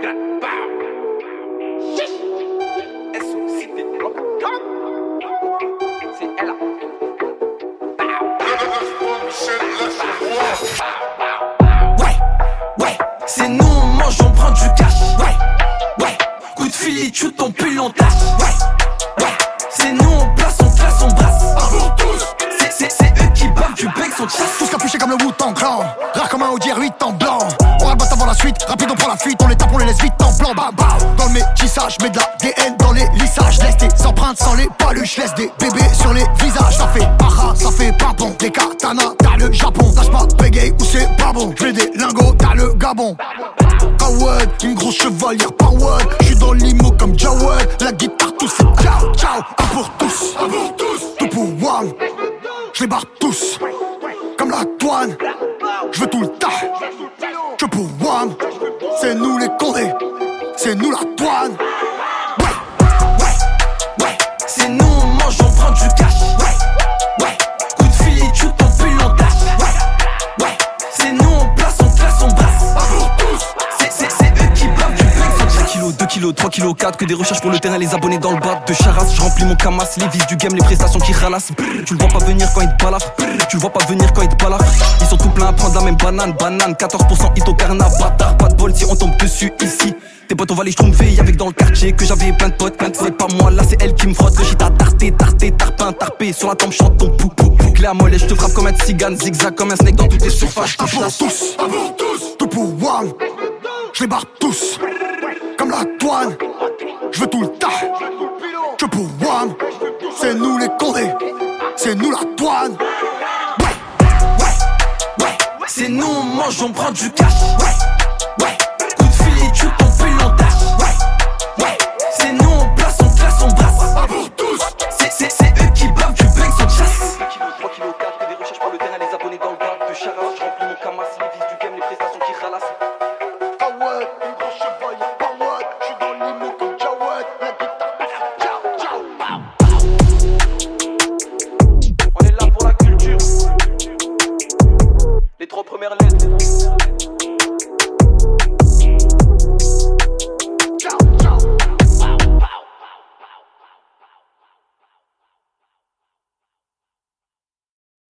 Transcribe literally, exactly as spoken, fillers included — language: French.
Ouais, ouais, c'est nous on mange, on prend du cash. Ouais, ouais, coup de fil, tu ton pull, on tâche. Ouais, ouais, c'est nous on place, on classe, on brasse. C'est, c'est, c'est eux qui bavent du bec, son chasse. Tous capuchés comme le Wu-Tang Clan. Rare comme un Audi R huit en blanc. On rabat avant la suite, rapide on prend la fuite. On les tape, on les laisse vite en blanc. Bah, bah. Dans le métissage, mets de la D N dans les lissages. Laisse tes empreintes sans les paluches. Laisse des bébés sur les visages. Ça fait para, ça fait pas bon. Des katanas, t'as le Japon. Lâche pas, bégaye ou c'est pas bon. J'mets des lingots, t'as le Gabon. Howard, une grosse chevalière power. J'suis dans l'imo comme Jawad. La guitare tous c'est ciao, ciao. Un pour tous, un pour tous. Tout pour one. J'les barre tous, comme la douane. J'veux tout le tas, que pour one. C'est nous les condés, c'est nous la douane. Ouais, ouais, ouais, c'est nous on mange, on prend du cash. Ouais, ouais, coup de fil, tu ton pull, on tâche. Ouais, ouais, c'est nous on place, on classe, on brasse. C'est, c'est, c'est eux qui bavent du bec. cinq kilos, deux kilos, trois kilos, quatre. Que des recherches pour le terrain, les abonnés dans le bas de Charas. Je remplis mon camas, les vis du game, les prestations qui ralassent. Tu le vois pas venir quand il te balafre. Tu le vois pas venir quand il te balafre. Ils sont tout pleins à prendre la même banane, banane. quatorze pour cent hit au carna, bâtard. Pas de bol si on tombe dessus ici. Tes potes on va les schtroumpfer avec dans le quartier. Que j'avais plein de potes, plein de potes. Pas moi, là c'est elle qui me frotte. Le shit à tarté, tarté, tarpin, tarpé. Sur la tempe chante ton pou pou pou. Clé à mollet, je te frappe comme un tzigane. Zigzag comme un snake dans toutes les surfaces. Un pour tous, un pour tous. Tout pour one. J'les barre tous, comme la douane. J'veux tout le tas, que pour one. C'est nous les condés, c'est nous la douane. Ouais, ouais, ouais, c'est nous on mange, on prend du cash. Ouais.